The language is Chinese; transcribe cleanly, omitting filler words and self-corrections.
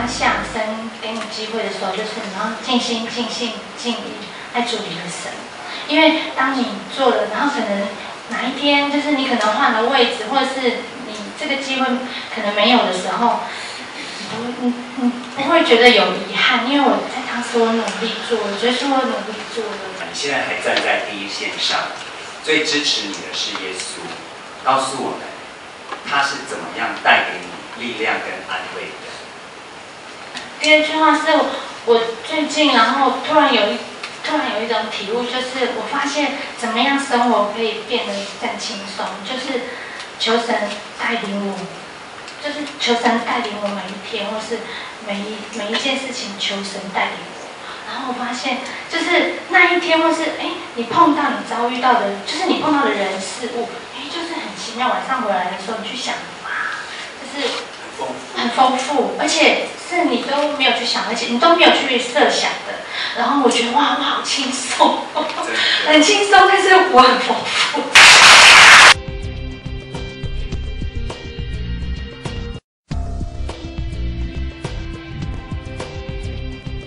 下神给你机会的时候，就是你要尽心、尽性、尽力爱主你的神。因为当你做了，然后可能哪一天就是你可能换了位置，或者是你这个机会可能没有的时候，你不会觉得有遗憾，因为我在当时我努力做，我觉得是我努力做的。 你现在还站在第一线上，最支持你的是耶稣，告诉我们他是怎么样带给你力量跟安慰的。 第二句话是我最近，然后突然有一种体悟，就是我发现怎么样生活可以变得更轻松，就是求神带领我，就是求神带领我每一天，或是每一件事情求神带领我。然后我发现，就是那一天，或是你碰到你遭遇到的，就是你碰到的人事物，就是很奇妙。晚上回来的时候，你去想，哇，就是很丰富，而且是你都没有去想，而且你都没有去设想的。然后我觉得哇，我好轻松，很轻松，但是我很丰富。